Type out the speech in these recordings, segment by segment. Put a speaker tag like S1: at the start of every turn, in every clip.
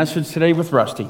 S1: message today with Rusty.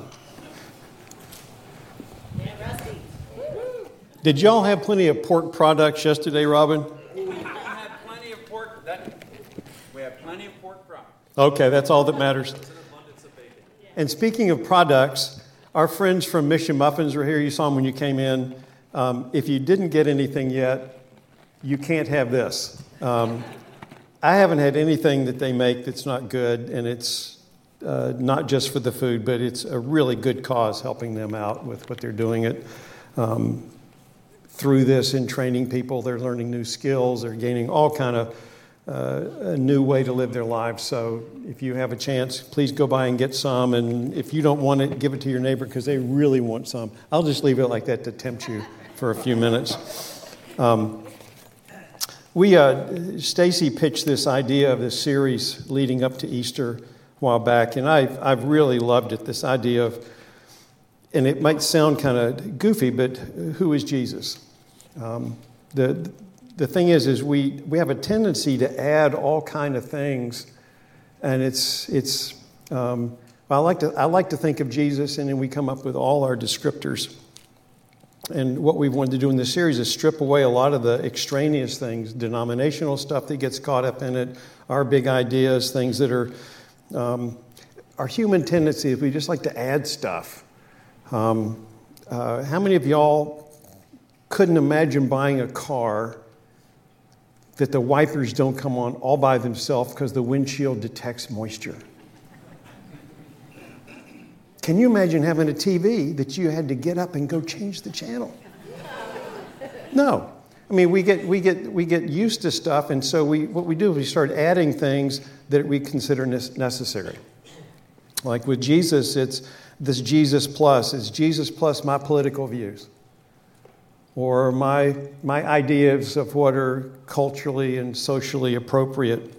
S2: Did y'all have plenty of pork products yesterday, Robin?
S1: We have plenty of pork. We have plenty of pork products.
S2: Okay, that's all that matters. And speaking of products, our friends from Mission Muffins are here. You saw them when you came in. If you didn't get anything yet, you can't have this. I haven't had anything that they make that's not good, and it's not just for the food, but it's a really good cause helping them out with what they're doing it. Through this in training people, they're learning new skills, they're gaining all kind of a new way to live their lives. So if you have a chance, please go by and get some, and if you don't want it, give it to your neighbor because they really want some. I'll just leave it like that to tempt you for a few minutes. Stacy pitched this idea of this series leading up to Easter a while back, and I've really loved it, this idea of, and it might sound kind of goofy, but who is Jesus? The thing is we have a tendency to add all kind of things, and I like to think of Jesus, and then we come up with all our descriptors. And what we wanted to do in this series is strip away a lot of the extraneous things, denominational stuff that gets caught up in it, our big ideas, things that are our human tendency. We just like to add stuff. How many of y'all couldn't imagine buying a car that the wipers don't come on all by themselves because the windshield detects moisture? Can you imagine having a TV that you had to get up and go change the channel? No. I mean, we get used to stuff, and so what we do is we start adding things that we consider necessary. Like with Jesus, it's this Jesus plus. It's Jesus plus my political views, or my ideas of what are culturally and socially appropriate.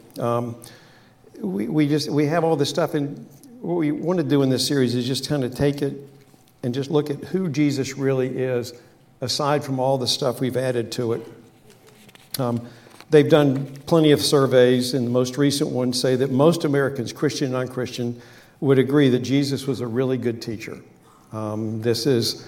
S2: We have all this stuff, and what we want to do in this series is just kind of take it and just look at who Jesus really is, aside from all the stuff we've added to it. They've done plenty of surveys, and the most recent ones say that most Americans, Christian and non-Christian, would agree that Jesus was a really good teacher. This has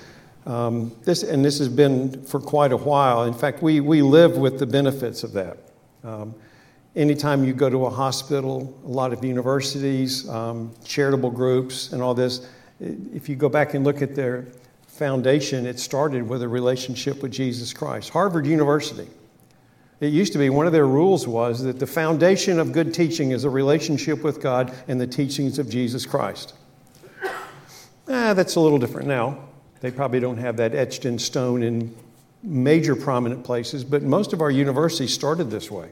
S2: been for quite a while. In fact, we live with the benefits of that. Anytime you go to a hospital, a lot of universities, charitable groups, and all this, if you go back and look at their foundation, it started with a relationship with Jesus Christ. Harvard University, it used to be one of their rules was that the foundation of good teaching is a relationship with God and the teachings of Jesus Christ. That's a little different now. They probably don't have that etched in stone in major prominent places, but most of our universities started this way.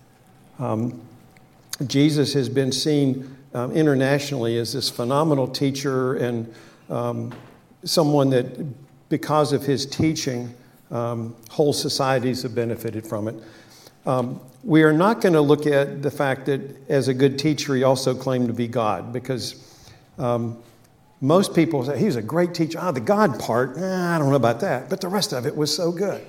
S2: Jesus has been seen internationally as this phenomenal teacher and someone that, because of his teaching, whole societies have benefited from it. We are not going to look at the fact that as a good teacher, he also claimed to be God, because most people say, he's a great teacher. The God part, I don't know about that, but the rest of it was so good.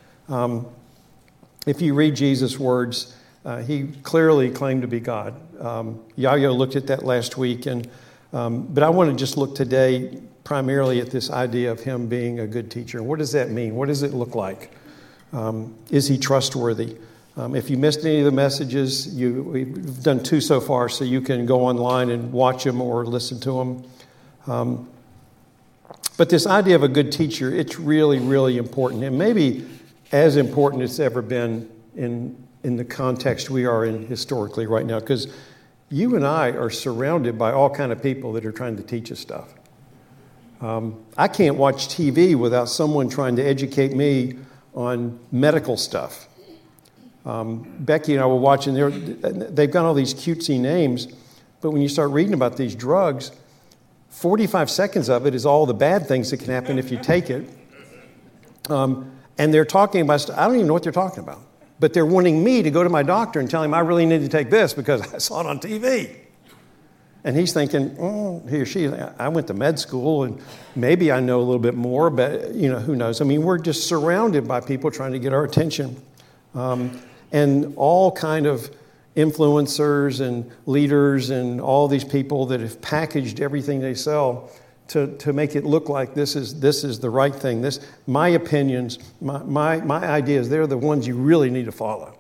S2: If you read Jesus' words, he clearly claimed to be God. Yayo looked at that last week, but I want to just look today primarily at this idea of him being a good teacher. What does that mean? What does it look like? Is he trustworthy? If you missed any of the messages, we've done 2 so far, so you can go online and watch them or listen to them. But this idea of a good teacher, it's really, really important, and maybe as important as it's ever been in the context we are in historically right now, because you and I are surrounded by all kind of people that are trying to teach us stuff. I can't watch TV without someone trying to educate me on medical stuff. Becky and I were watching, they've got all these cutesy names, but when you start reading about these drugs, 45 seconds of it is all the bad things that can happen if you take it. And they're talking about stuff, I don't even know what they're talking about. But they're wanting me to go to my doctor and tell him I really need to take this because I saw it on TV. And he's thinking, he or she, I went to med school and maybe I know a little bit more, but who knows? I mean, we're just surrounded by people trying to get our attention. And all kind of influencers and leaders and all these people that have packaged everything they sell to make it look like this is the right thing. My opinions, my ideas, they're the ones you really need to follow.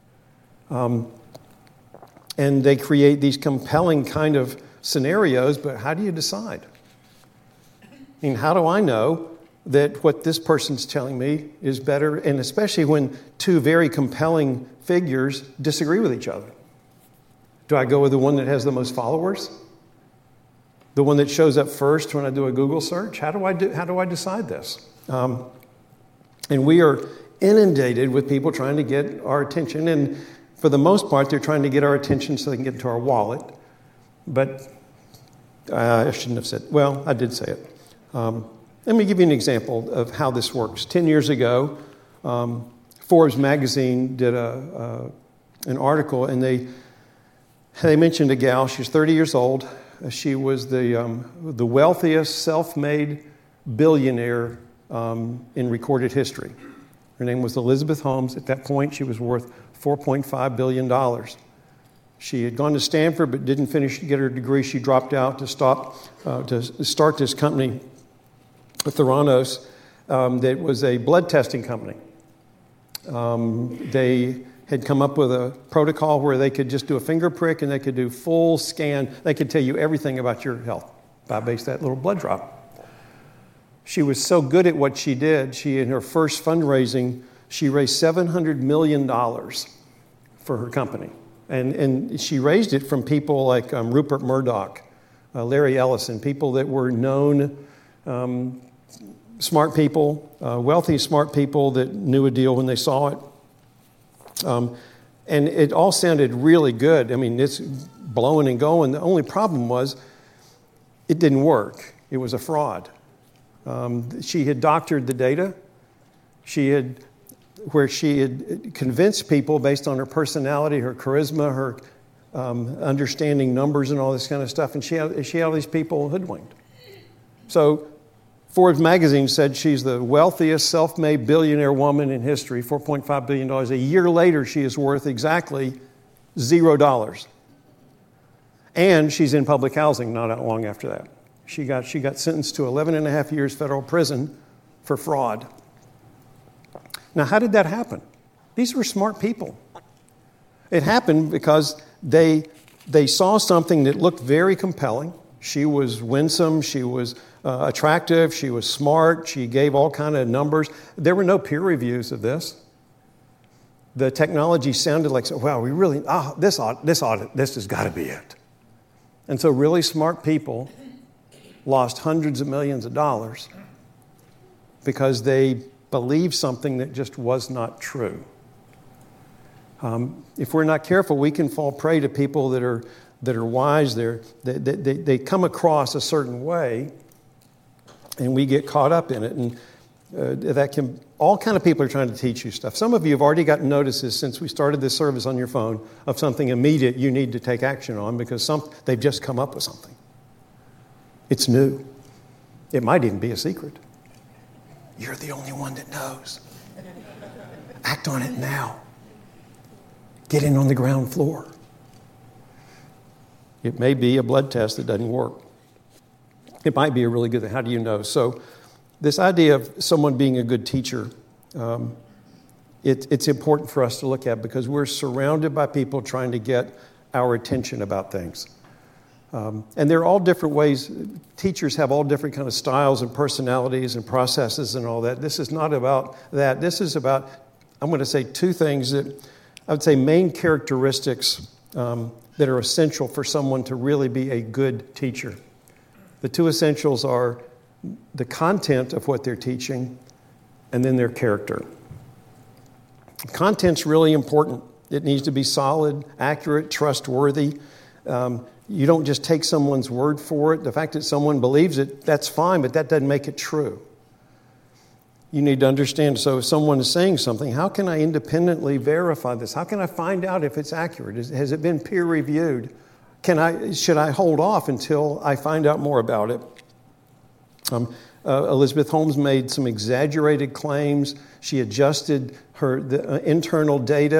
S2: And they create these compelling kind of scenarios, but how do you decide? I mean, how do I know that what this person's telling me is better, and especially when two very compelling figures disagree with each other? Do I go with the one that has the most followers? The one that shows up first when I do a Google search? How do I decide this? And we are inundated with people trying to get our attention, and for the most part, they're trying to get our attention so they can get into our wallet. But I shouldn't have said, well, I did say it. Let me give you an example of how this works. 10 years ago, Forbes magazine did an article, and they mentioned a gal. She was 30 years old. She was the wealthiest self-made billionaire in recorded history. Her name was Elizabeth Holmes. At that point, she was worth $4.5 billion. She had gone to Stanford but didn't finish to get her degree. She dropped out to start this company, Theranos, that was a blood testing company. They had come up with a protocol where they could just do a finger prick and they could do full scan. They could tell you everything about your health by based that little blood drop. She was so good at what she did, in her first fundraising, she raised $700 million for her company. And she raised it from people like Rupert Murdoch, Larry Ellison, people that were known smart people, wealthy, smart people that knew a deal when they saw it. And it all sounded really good. I mean, it's blowing and going. The only problem was it didn't work. It was a fraud. She had doctored the data. She had convinced people based on her personality, her charisma, her understanding numbers and all this kind of stuff, and she had all these people hoodwinked. So Forbes magazine said she's the wealthiest self-made billionaire woman in history, $4.5 billion. A year later, she is worth exactly $0. And she's in public housing not that long after that. She got sentenced to 11 and a half years federal prison for fraud. Now, how did that happen? These were smart people. It happened because they saw something that looked very compelling. She was winsome. She was attractive. She was smart. She gave all kind of numbers. There were no peer reviews of this. The technology sounded like, wow, we really, this has got to be it. And so really smart people lost hundreds of millions of dollars because they believed something that just was not true. If we're not careful, we can fall prey to people that are wise. They come across a certain way, and we get caught up in it. And all kind of people are trying to teach you stuff. Some of you have already gotten notices since we started this service on your phone of something immediate you need to take action on because they've just come up with something. It's new. It might even be a secret. You're the only one that knows. Act on it now. Get in on the ground floor. It may be a blood test that doesn't work. It might be a really good thing. How do you know? So this idea of someone being a good teacher, it's important for us to look at because we're surrounded by people trying to get our attention about things. And there are all different ways. Teachers have all different kind of styles and personalities and processes and all that. This is not about that. This is about, I'm going to say two things that I would say main characteristics that are essential for someone to really be a good teacher. The two essentials are the content of what they're teaching and then their character. Content's really important. It needs to be solid, accurate, trustworthy. You don't just take someone's word for it. The fact that someone believes it, that's fine, but that doesn't make it true. You need to understand, so if someone is saying something, how can I independently verify this? How can I find out if it's accurate? Has it been peer reviewed? Should I hold off until I find out more about it? Elizabeth Holmes made some exaggerated claims. She adjusted the internal data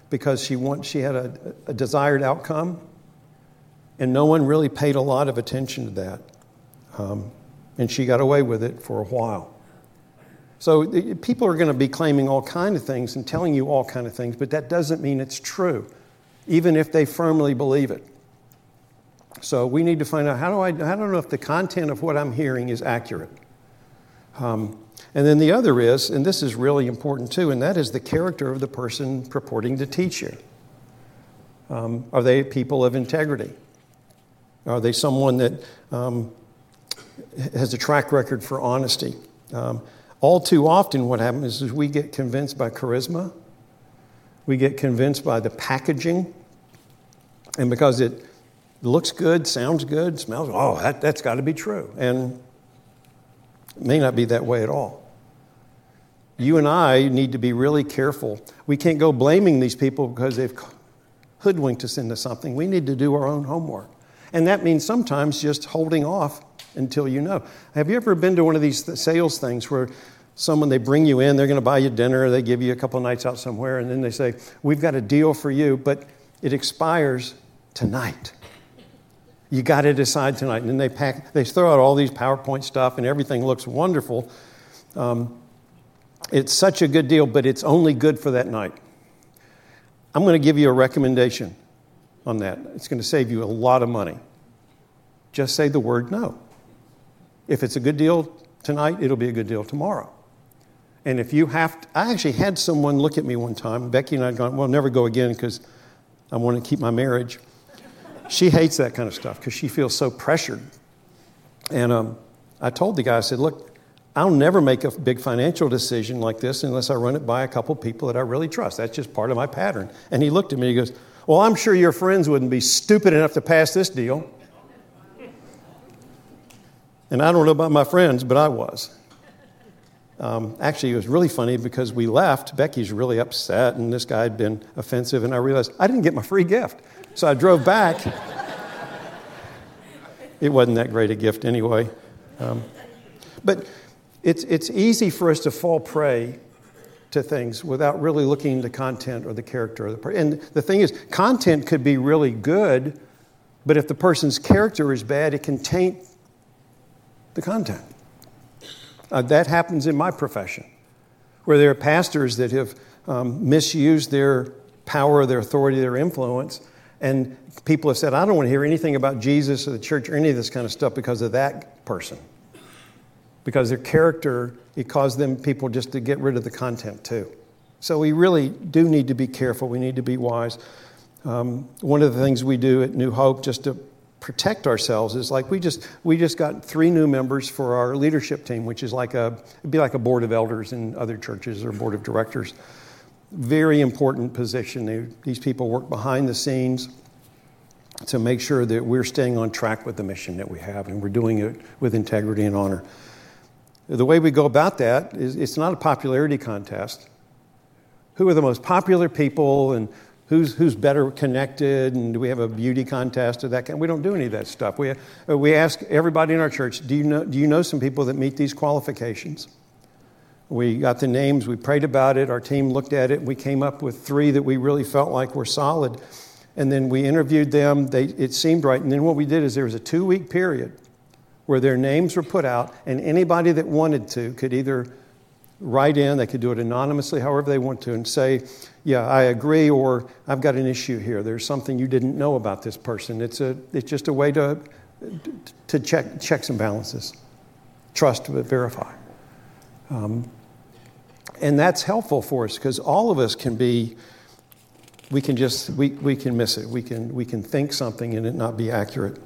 S2: because she had a desired outcome, and no one really paid a lot of attention to that. And she got away with it for a while. So people are going to be claiming all kinds of things and telling you all kinds of things, but that doesn't mean it's true, even if they firmly believe it. So we need to find out, I don't know if the content of what I'm hearing is accurate. And then the other is, and this is really important too, and that is the character of the person purporting to teach you. Are they people of integrity? Are they someone that has a track record for honesty? All too often what happens is we get convinced by charisma. We get convinced by the packaging. And because it looks good, sounds good, smells, that's got to be true. And it may not be that way at all. You and I need to be really careful. We can't go blaming these people because they've hoodwinked us into something. We need to do our own homework. And that means sometimes just holding off until you know. Have you ever been to one of these sales things where they bring you in, they're going to buy you dinner, they give you a couple of nights out somewhere, and then they say, we've got a deal for you, but it expires tonight. You got to decide tonight. And then they throw out all these PowerPoint stuff and everything looks wonderful. It's such a good deal, but it's only good for that night. I'm going to give you a recommendation on that. It's going to save you a lot of money. Just say the word no. If it's a good deal tonight, it'll be a good deal tomorrow. And if you have to, I actually had someone look at me one time. Becky and I had gone, well, never go again because I want to keep my marriage. She hates that kind of stuff because she feels so pressured. And I told the guy, I said, look, I'll never make a big financial decision like this unless I run it by a couple of people that I really trust. That's just part of my pattern. And he looked at me and he goes, well, I'm sure your friends wouldn't be stupid enough to pass this deal. And I don't know about my friends, but I was. Actually, it was really funny because we left. Becky's really upset, and this guy had been offensive, and I realized I didn't get my free gift. So I drove back. It wasn't that great a gift anyway. But it's easy for us to fall prey to things without really looking into content or the character of the person. And the thing is, content could be really good, but if the person's character is bad, it can taint the content. That happens in my profession, where there are pastors that have misused their power, their authority, their influence, and people have said, I don't want to hear anything about Jesus or the church or any of this kind of stuff because of that person. Because their character, it caused people just to get rid of the content too. So we really do need to be careful. We need to be wise. One of the things we do at New Hope just to protect ourselves is like we just got 3 new members for our leadership team, which is it'd be like a board of elders in other churches or board of directors. Very important position. These people work behind the scenes to make sure that we're staying on track with the mission that we have, and we're doing it with integrity and honor. The way we go about that is it's not a popularity contest. Who are the most popular people and who's better connected, and do we have a beauty contest or that kind? We don't do any of that stuff. We ask everybody in our church, do you know some people that meet these qualifications? We got the names, we prayed about it, our team looked at it, we came up with 3 that we really felt like were solid. And then we interviewed them, it seemed right. And then what we did is there was a 2-week period where their names were put out, and anybody that wanted to could either write in, they could do it anonymously, however they want to, and say, yeah, I agree, or I've got an issue here. There's something you didn't know about this person. It's just a way to check checks and balances. Trust but verify. And that's helpful for us because all of us can be, we can miss it. We can think something and it not be accurate.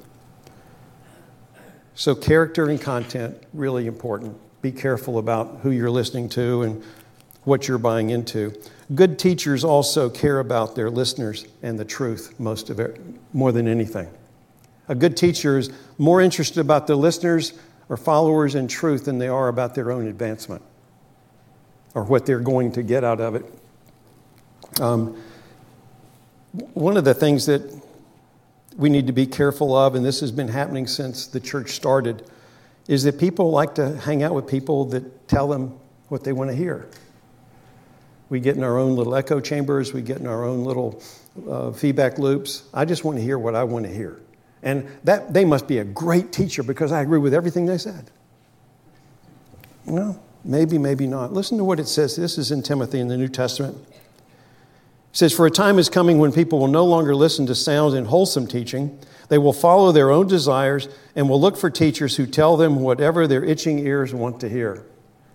S2: So character and content, really important. Be careful about who you're listening to and what you're buying into. Good teachers also care about their listeners and the truth more than anything. A good teacher is more interested about the listeners or followers in truth than they are about their own advancement or what they're going to get out of it. One of the things that we need to be careful of, and this has been happening since the church started, is that people like to hang out with people that tell them what they want to hear. We get in our own little echo chambers. We get in our own little feedback loops. I just want to hear what I want to hear. And that they must be a great teacher because I agree with everything they said. Well, maybe, maybe not. Listen to what it says. This is in Timothy in the New Testament. It says, "For a time is coming when people will no longer listen to sound and wholesome teaching. They will follow their own desires and will look for teachers who tell them whatever their itching ears want to hear.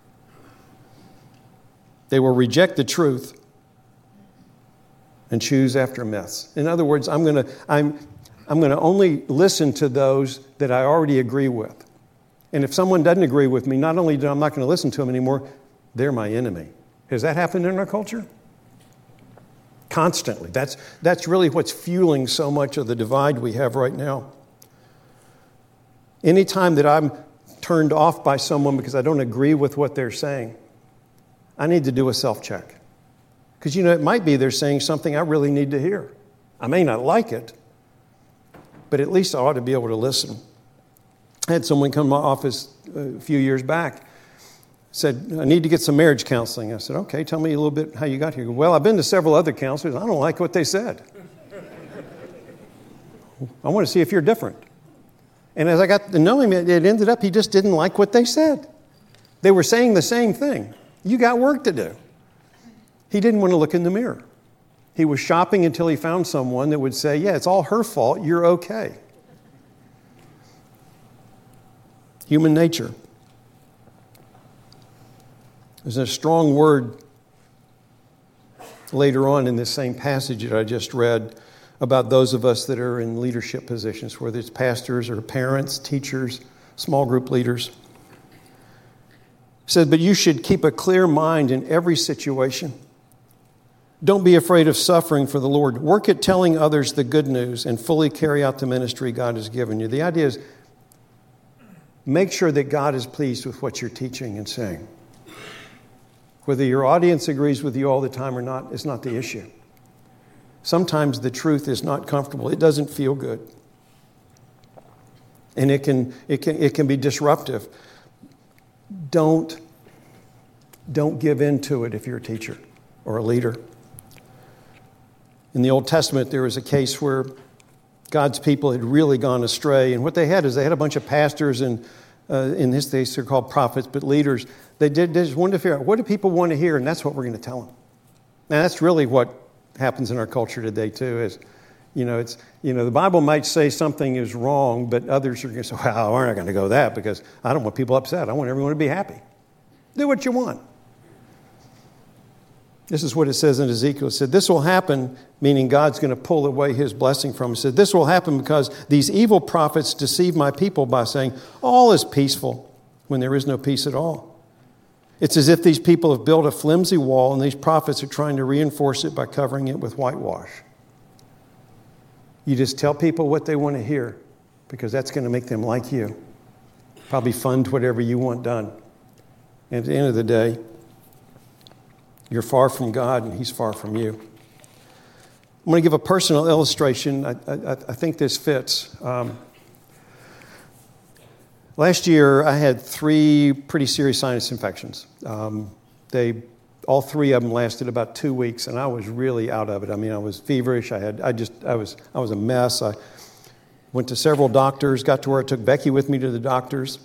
S2: They will reject the truth and choose after myths." In other words, I'm going to only listen to those that I already agree with. And if someone doesn't agree with me, not only am I not going to listen to them anymore, they're my enemy. Has that happened in our culture? Constantly. That's really what's fueling so much of the divide we have right now. Anytime that I'm turned off by someone because I don't agree with what they're saying, I need to do a self-check. Because, it might be they're saying something I really need to hear. I may not like it, but at least I ought to be able to listen. I had someone come to my office a few years back, said, "I need to get some marriage counseling." I said, "Okay, tell me a little bit how you got here." "Well, I've been to several other counselors. I don't like what they said. I want to see if you're different." And as I got to know him, it ended up he just didn't like what they said. They were saying the same thing. You got work to do. He didn't want to look in the mirror. He was shopping until he found someone that would say, "Yeah, it's all her fault. You're okay." Human nature. There's a strong word later on in this same passage that I just read about those of us that are in leadership positions, whether it's pastors or parents, teachers, small group leaders. It said, "But you should keep a clear mind in every situation. Don't be afraid of suffering for the Lord. Work at telling others the good news and fully carry out the ministry God has given you." The idea is make sure that God is pleased with what you're teaching and saying. Whether your audience agrees with you all the time or not is not the issue. Sometimes the truth is not comfortable. It doesn't feel good. And it can be disruptive. Don't give in to it if you're a teacher or a leader. In the Old Testament, there was a case where God's people had really gone astray. And what they had is they had a bunch of pastors, and in this case, they're called prophets, but leaders. They just wanted to figure out, what do people want to hear? And that's what we're going to tell them. Now, that's really what happens in our culture today, too, is, the Bible might say something is wrong, but others are going to say, "Well, we're not going to go that because I don't want people upset. I want everyone to be happy." Do what you want. This is what it says in Ezekiel. It said, "This will happen," meaning God's going to pull away his blessing from him. It said, "This will happen because these evil prophets deceive my people by saying, 'All is peaceful,' when there is no peace at all. It's as if these people have built a flimsy wall and these prophets are trying to reinforce it by covering it with whitewash." You just tell people what they want to hear because that's going to make them like you. Probably fund whatever you want done. And at the end of the day, you're far from God and he's far from you. I'm going to give a personal illustration. I think this fits. Last year, I had 3 pretty serious sinus infections. All 3 of them lasted about 2 weeks, and I was really out of it. I mean, I was feverish. I was a mess. I went to several doctors. Got to where I took Becky with me to the doctors.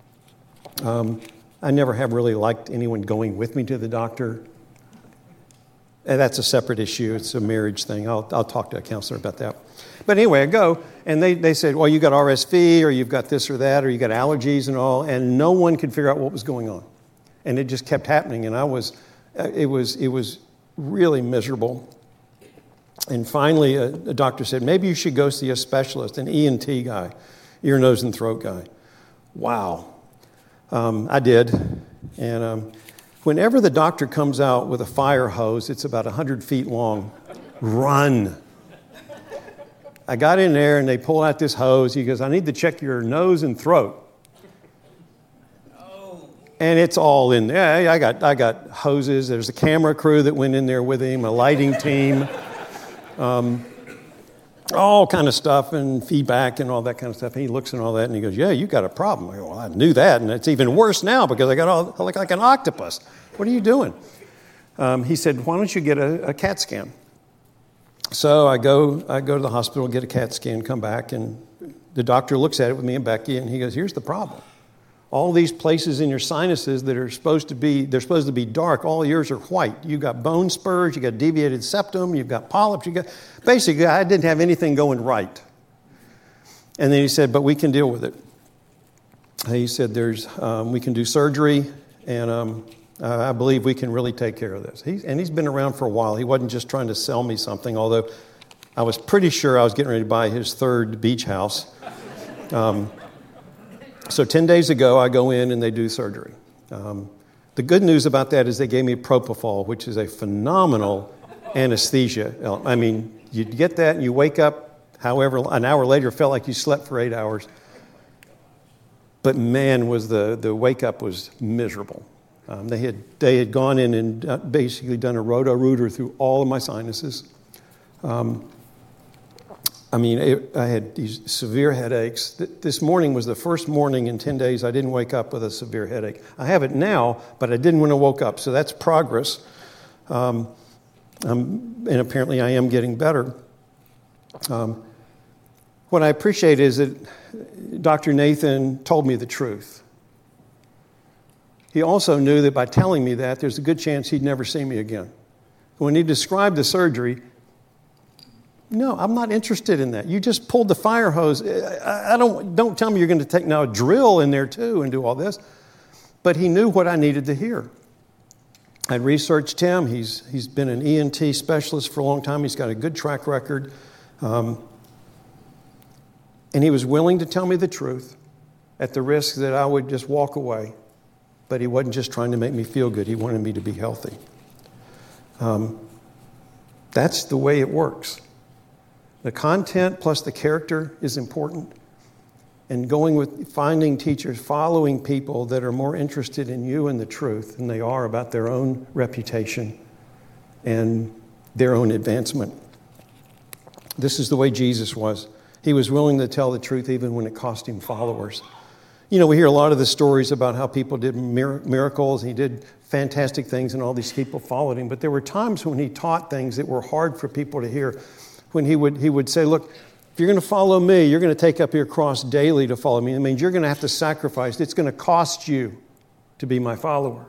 S2: I never have really liked anyone going with me to the doctor. And that's a separate issue. It's a marriage thing. I'll talk to a counselor about that. But anyway, I go, and they said, "Well, you got RSV, or you've got this or that, or you got allergies and all," and no one could figure out what was going on. And it just kept happening, and it was really miserable. And finally, a doctor said, "Maybe you should go see a specialist, an ENT guy, ear, nose, and throat guy." Wow. I did. And whenever the doctor comes out with a fire hose, it's about 100 feet long, run. I got in there and they pull out this hose. He goes, "I need to check your nose and throat." And it's all in there. I got hoses. There's a camera crew that went in there with him, a lighting team, all kind of stuff, and feedback and all that kind of stuff. And he looks at all that and he goes, "Yeah, you got a problem." I go, "Well, I knew that, and it's even worse now because I look like an octopus. What are you doing?" he said, why don't you get a CAT scan? So I go to the hospital, get a CAT scan, come back, and the doctor looks at it with me and Becky, and he goes, here's the problem. All these places in your sinuses that are supposed to be dark, all yours are white. You've got bone spurs, you've got deviated septum, you've got polyps, basically I didn't have anything going right. And then he said, but we can deal with it. He said, we can do surgery, and I believe we can really take care of this. He's been around for a while. He wasn't just trying to sell me something, although I was pretty sure I was getting ready to buy his third beach house. So 10 days ago, I go in and they do surgery. The good news about that is they gave me propofol, which is a phenomenal anesthesia. I mean, you get that and you wake up, however, an hour later, felt like you slept for 8 hours. But man, was the wake up was miserable. They had gone in and basically done a roto-rooter through all of my sinuses. I had these severe headaches. This morning was the first morning in 10 days I didn't wake up with a severe headache. I have it now, but I didn't when I woke up, so that's progress. And apparently I am getting better. What I appreciate is that Dr. Nathan told me the truth. He also knew that by telling me that, there's a good chance he'd never see me again. When he described the surgery, no, I'm not interested in that. You just pulled the fire hose. Don't tell me you're going to take now a drill in there too and do all this. But he knew what I needed to hear. I researched him. He's been an ENT specialist for a long time. He's got a good track record. And he was willing to tell me the truth at the risk that I would just walk away. But he wasn't just trying to make me feel good. He wanted me to be healthy. That's the way it works. The content plus the character is important. And going with finding teachers, following people that are more interested in you and the truth than they are about their own reputation and their own advancement. This is the way Jesus was. He was willing to tell the truth even when it cost him followers. You know, we hear a lot of the stories about how people did miracles. He did fantastic things and all these people followed him. But there were times when he taught things that were hard for people to hear. When he would say, look, if you're going to follow me, you're going to take up your cross daily to follow me. It means you're going to have to sacrifice. It's going to cost you to be my follower.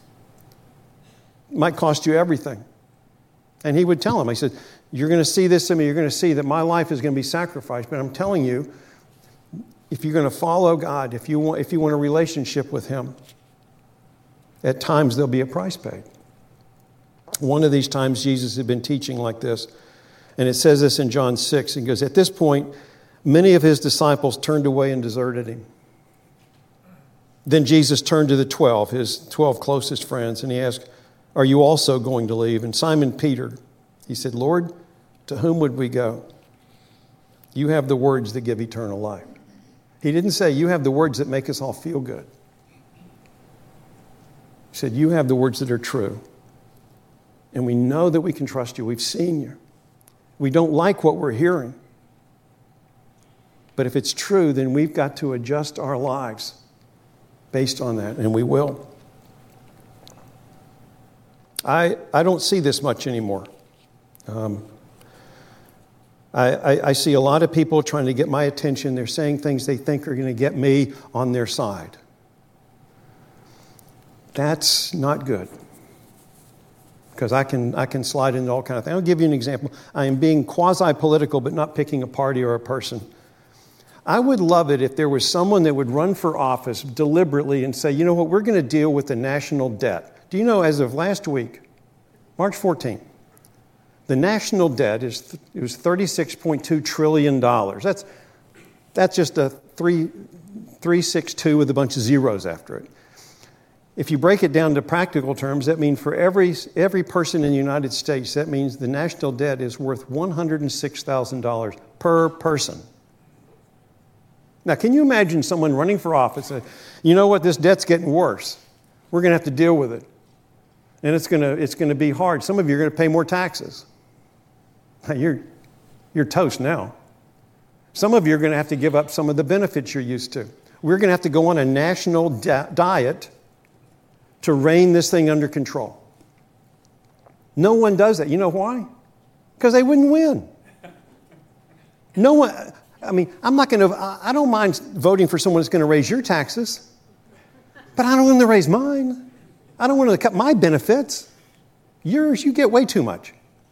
S2: It might cost you everything. And he would tell him, he said, you're going to see this in me. You're going to see that my life is going to be sacrificed. But I'm telling you, if you're going to follow God, if you want a relationship with him, at times there'll be a price paid. One of these times Jesus had been teaching like this. And it says this in John 6. It goes, at this point, many of his disciples turned away and deserted him. Then Jesus turned to the 12, his 12 closest friends, and he asked, are you also going to leave? And Simon Peter, he said, Lord, to whom would we go? You have the words that give eternal life. He didn't say, you have the words that make us all feel good. He said, you have the words that are true. And we know that we can trust you. We've seen you. We don't like what we're hearing. But if it's true, then we've got to adjust our lives based on that, and we will. I don't see this much anymore. I see a lot of people trying to get my attention. They're saying things they think are going to get me on their side. That's not good. Because I can slide into all kinds of things. I'll give you an example. I am being quasi-political, but not picking a party or a person. I would love it if there was someone that would run for office deliberately and say, you know what, we're going to deal with the national debt. Do you know, as of last week, March 14th, the national debt was $36.2 trillion. That's just a 362 with a bunch of zeros after it. If you break it down to practical terms, that means for every person in the United States, that means the national debt is worth $106,000 per person. Now, can you imagine someone running for office and say, you know what, this debt's getting worse. We're going to have to deal with it. And it's going to be hard. Some of you are going to pay more taxes. You're toast now. Some of you are going to have to give up some of the benefits you're used to. We're going to have to go on a national diet to rein this thing under control. No one does that. You know why? Because they wouldn't win. No one, I mean, I don't mind voting for someone that's going to raise your taxes, but I don't want them to raise mine. I don't want them to cut my benefits. Yours, you get way too much.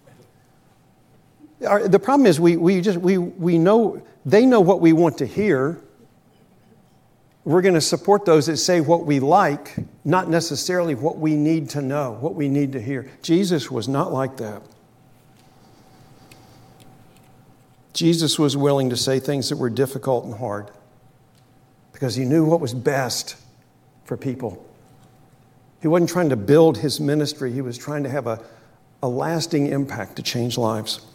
S2: The problem is we know, they know what we want to hear. We're going to support those that say what we like, not necessarily what we need to know, what we need to hear. Jesus was not like that. Jesus was willing to say things that were difficult and hard because he knew what was best for people. He wasn't trying to build his ministry. He was trying to have a lasting impact to change lives.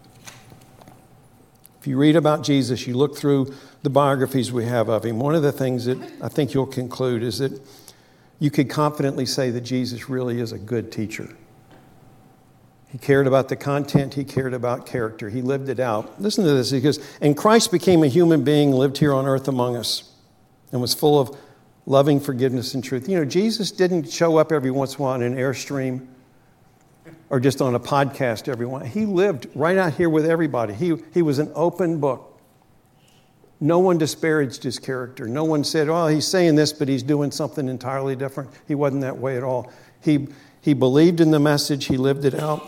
S2: If you read about Jesus, you look through the biographies we have of him, one of the things that I think you'll conclude is that you could confidently say that Jesus really is a good teacher. He cared about the content. He cared about character. He lived it out. Listen to this. He goes, and Christ became a human being, lived here on earth among us, and was full of loving forgiveness and truth. You know, Jesus didn't show up every once in a while in an Airstream or just on a podcast every once. He lived right out here with everybody. He was an open book. No one disparaged his character. No one said, oh, he's saying this, but he's doing something entirely different. He wasn't that way at all. He believed in the message. He lived it out.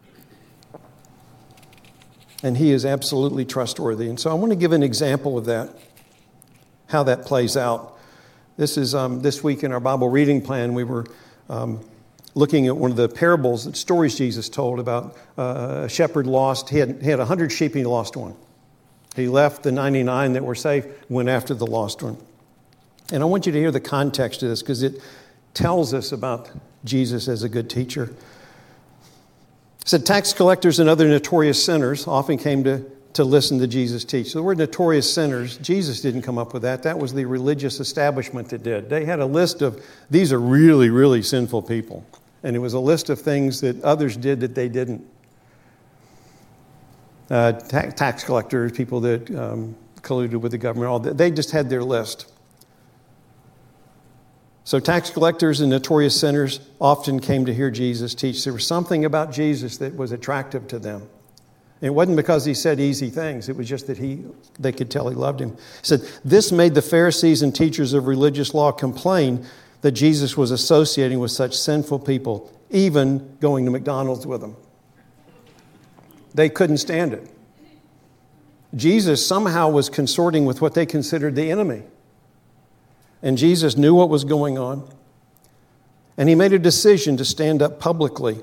S2: And he is absolutely trustworthy. And so I want to give an example of that, how that plays out. This is this week in our Bible reading plan, we were looking at one of the parables, stories Jesus told about a shepherd lost. He had 100 sheep and he lost one. He left the 99 that were safe, went after the lost one. And I want you to hear the context of this because it tells us about Jesus as a good teacher. It said tax collectors and other notorious sinners often came to listen to Jesus teach. So the word notorious sinners, Jesus didn't come up with that. That was the religious establishment that did. They had a list of, these are really, really sinful people. And it was a list of things that others did that they didn't. Tax collectors, people that colluded with the government, all that, they just had their list. So tax collectors and notorious sinners often came to hear Jesus teach. There was something about Jesus that was attractive to them. And it wasn't because he said easy things. It was just that they could tell he loved him. He said, this made the Pharisees and teachers of religious law complain that Jesus was associating with such sinful people, even going to McDonald's with them. They couldn't stand it. Jesus somehow was consorting with what they considered the enemy. And Jesus knew what was going on. And he made a decision to stand up publicly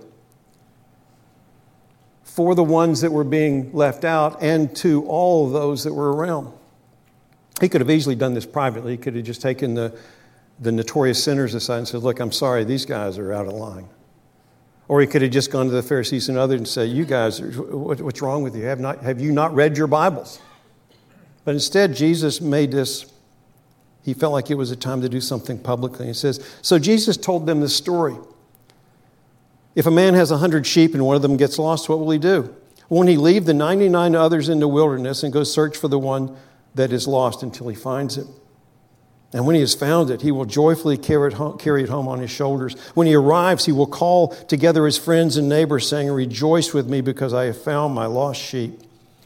S2: for the ones that were being left out and to all of those that were around. He could have easily done this privately. He could have just taken the notorious sinners aside and said, look, I'm sorry, these guys are out of line. Or he could have just gone to the Pharisees and others and said, you guys, what's wrong with you? Have you not read your Bibles? But instead, Jesus made this, he felt like it was a time to do something publicly. He says, so Jesus told them this story. If a man has 100 sheep and one of them gets lost, what will he do? Won't he leave the 99 others in the wilderness and go search for the one that is lost until he finds it? And when he has found it, he will joyfully carry it home on his shoulders. When he arrives, he will call together his friends and neighbors, saying, rejoice with me because I have found my lost sheep.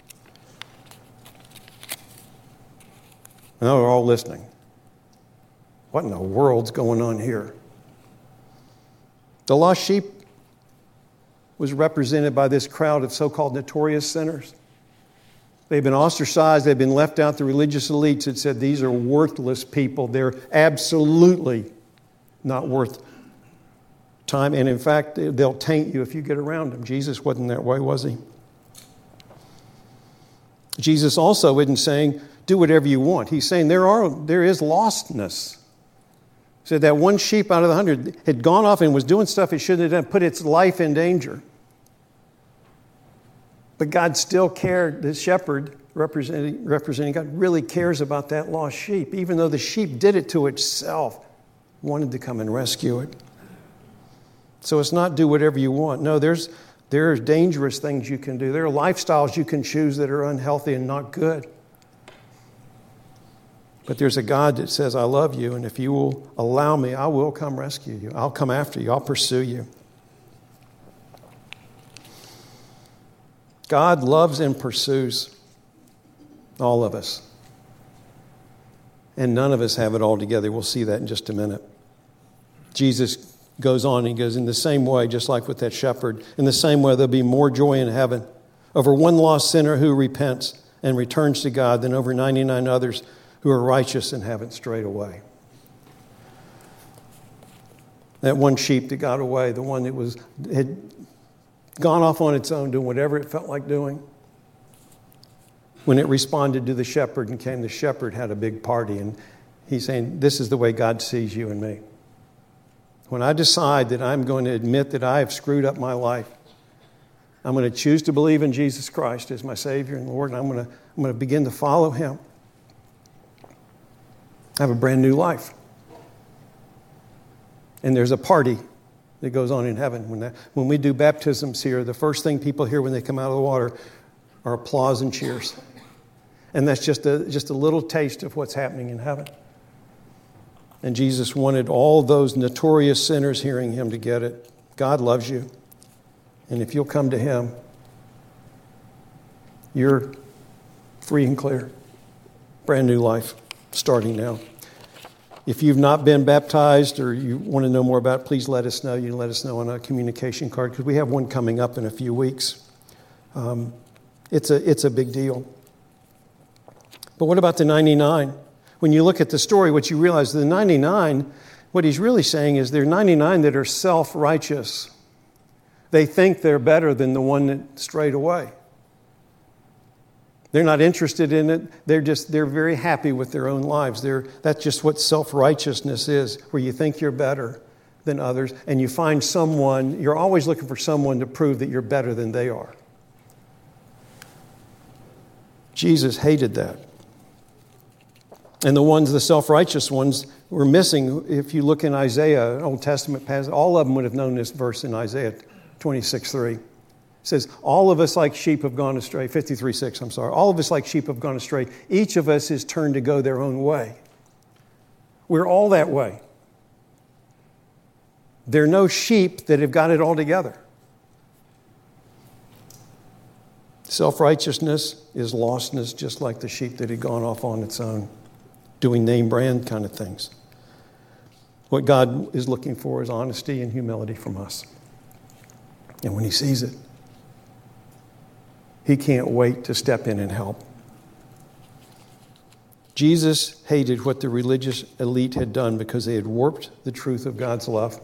S2: Now we're all listening. What in the world's going on here? The lost sheep was represented by this crowd of so-called notorious sinners. They've been ostracized. They've been left out. The religious elites had said these are worthless people. They're absolutely not worth time. And in fact, they'll taint you if you get around them. Jesus wasn't that way, was he? Jesus also isn't saying, do whatever you want. He's saying there is lostness. He said that one sheep out of the 100 had gone off and was doing stuff it shouldn't have done, put its life in danger. But God still cared. The shepherd, representing God, really cares about that lost sheep, even though the sheep did it to itself, wanted to come and rescue it. So it's not do whatever you want. No, there are dangerous things you can do. There are lifestyles you can choose that are unhealthy and not good. But there's a God that says, I love you, and if you will allow me, I will come rescue you. I'll come after you. I'll pursue you. God loves and pursues all of us. And none of us have it all together. We'll see that in just a minute. Jesus goes on, he goes, in the same way, just like with that shepherd, in the same way there'll be more joy in heaven over one lost sinner who repents and returns to God than over 99 others who are righteous and haven't strayed away. That one sheep that got away, the one that had gone off on its own, doing whatever it felt like doing, when it responded to the shepherd and came, the shepherd had a big party. And he's saying, this is the way God sees you and me. When I decide that I'm going to admit that I have screwed up my life, I'm going to choose to believe in Jesus Christ as my Savior and Lord, and I'm going to begin to follow Him. I have a brand new life. And there's a party that goes on in heaven. When we do baptisms here, the first thing people hear when they come out of the water are applause and cheers. And that's just a little taste of what's happening in heaven. And Jesus wanted all those notorious sinners hearing Him to get it. God loves you. And if you'll come to Him, you're free and clear. Brand new life starting now. If you've not been baptized or you want to know more about it, please let us know. You can let us know on a communication card because we have one coming up in a few weeks. It's a big deal. But what about the 99? When you look at the story, what you realize, the 99, what he's really saying is there are 99 that are self-righteous. They think they're better than the one that strayed away. They're not interested in it. They're very happy with their own lives. That's just what self-righteousness is, where you think you're better than others, and you find someone, you're always looking for someone to prove that you're better than they are. Jesus hated that. And the self-righteous ones were missing. If you look in Isaiah, an Old Testament passage, all of them would have known this verse in Isaiah 26:3. It says, all of us like sheep have gone astray. 53:6, I'm sorry. All of us like sheep have gone astray. Each of us is turned to go their own way. We're all that way. There are no sheep that have got it all together. Self-righteousness is lostness, just like the sheep that had gone off on its own, doing name brand kind of things. What God is looking for is honesty and humility from us. And when He sees it, He can't wait to step in and help. Jesus hated what the religious elite had done because they had warped the truth of God's love.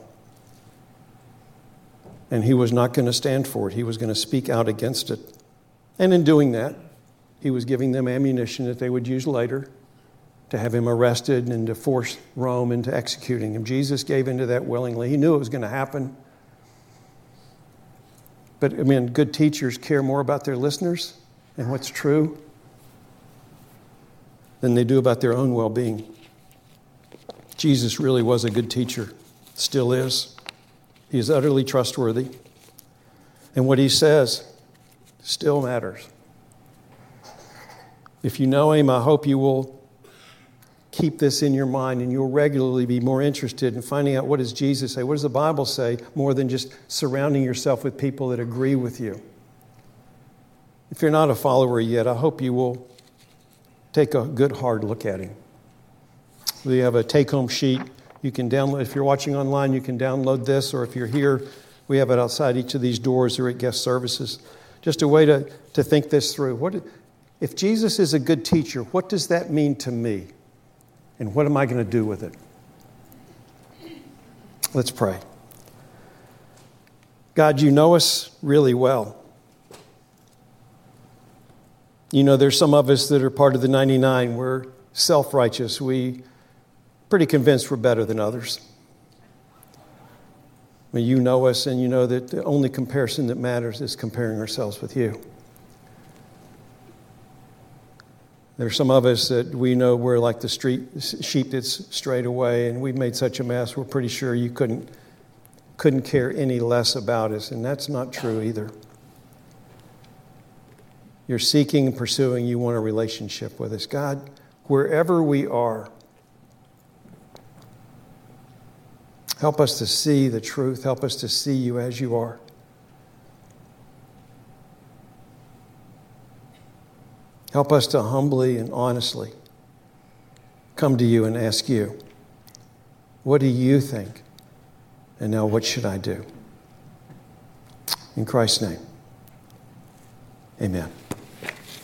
S2: And He was not going to stand for it. He was going to speak out against it. And in doing that, He was giving them ammunition that they would use later to have Him arrested and to force Rome into executing Him. Jesus gave into that willingly. He knew it was going to happen. But, good teachers care more about their listeners and what's true than they do about their own well-being. Jesus really was a good teacher, still is. He is utterly trustworthy. And what He says still matters. If you know Him, I hope you will keep this in your mind and you'll regularly be more interested in finding out what does Jesus say, what does the Bible say, more than just surrounding yourself with people that agree with you. If you're not a follower yet, I hope you will take a good hard look at Him. We have a take-home sheet. You can download, if you're watching online, you can download this, or if you're here, we have it outside each of these doors or at guest services. Just a way to think this through. If Jesus is a good teacher, what does that mean to me? And what am I going to do with it? Let's pray. God, you know us really well. You know there's some of us that are part of the 99. We're self-righteous. We're pretty convinced we're better than others. You know us, and you know that the only comparison that matters is comparing ourselves with you. There's some of us that we know we're like the sheep that's strayed away, and we've made such a mess, we're pretty sure you couldn't care any less about us, and that's not true either. You're seeking and pursuing, you want a relationship with us. God, wherever we are, help us to see the truth. Help us to see you as you are. Help us to humbly and honestly come to you and ask you, what do you think? And now what should I do? In Christ's name, amen.